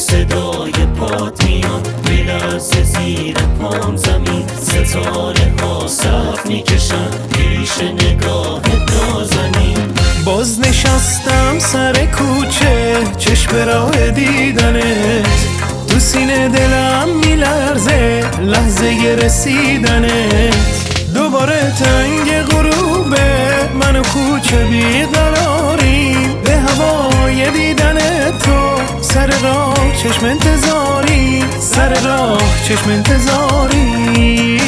صدای پات میاد میلرزه زیر پام زمین، ستاره ها صف میکشن پیش نگاه نازنین. باز نشستم سر کوچه چشم راه دیدنت، تو سینه دلم میلرزه لحظه رسیدنت. دوباره تنگ غروبه من و کوچه بیقراریم، به هوای دیدن تو سر راه چشم انتظاری، سر راه چشم انتظاری.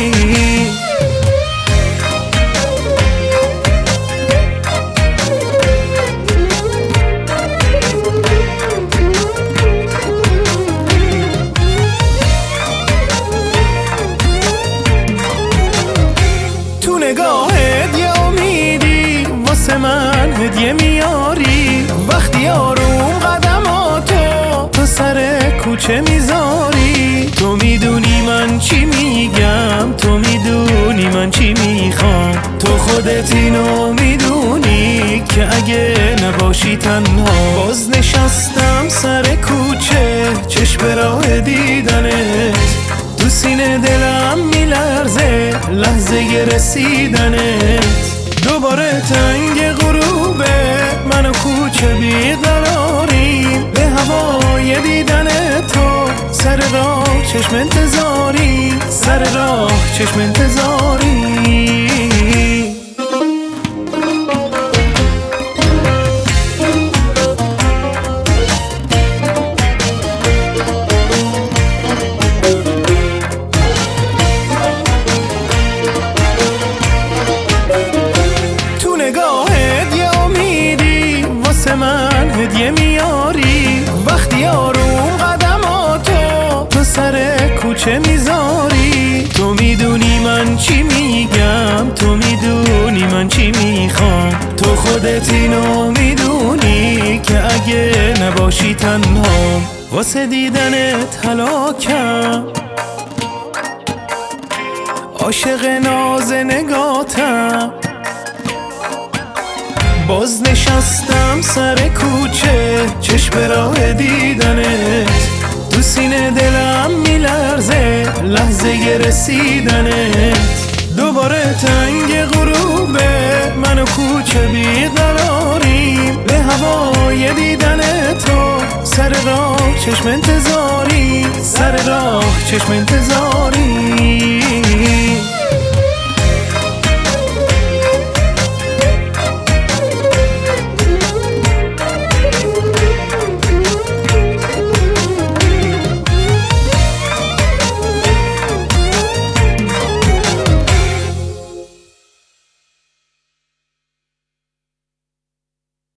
نگاهت یه امیدی واسه من هدیه میاری، وقتی آروم قدماتو تو سر کوچه میذاری. تو میدونی من چی میگم، تو میدونی من چی میخوام، تو خودت اینو میدونی که اگه نباشی تنها. باز نشستم سر کوچه چشم راه دیدنت، تو سینه دلم میلرزه لحظه رسیدنت. دوباره تنگ غروبه من و کوچه بیقراریم، به هوای دیدن تو سر راه چشم انتظاری، سر راه چشم انتظاری. من هدیه میاری، وقتی آروم قدماتو تو سر کوچه میذاری. تو میدونی من چی میگم، تو میدونی من چی میخوام، تو خودت اینو میدونی که اگه نباشی تنها. واسه دیدنت هلاکم، عاشق ناز نگاتم. باز نشستم سر کوچه چشم راه دیدنت، تو سینه دلم میلرزه لحظه رسیدنت. دوباره تنگ غروبه من و کوچه بیقراریم، به هوای دیدن تو سر راه چشم انتظاری، سر راه چشم انتظاری.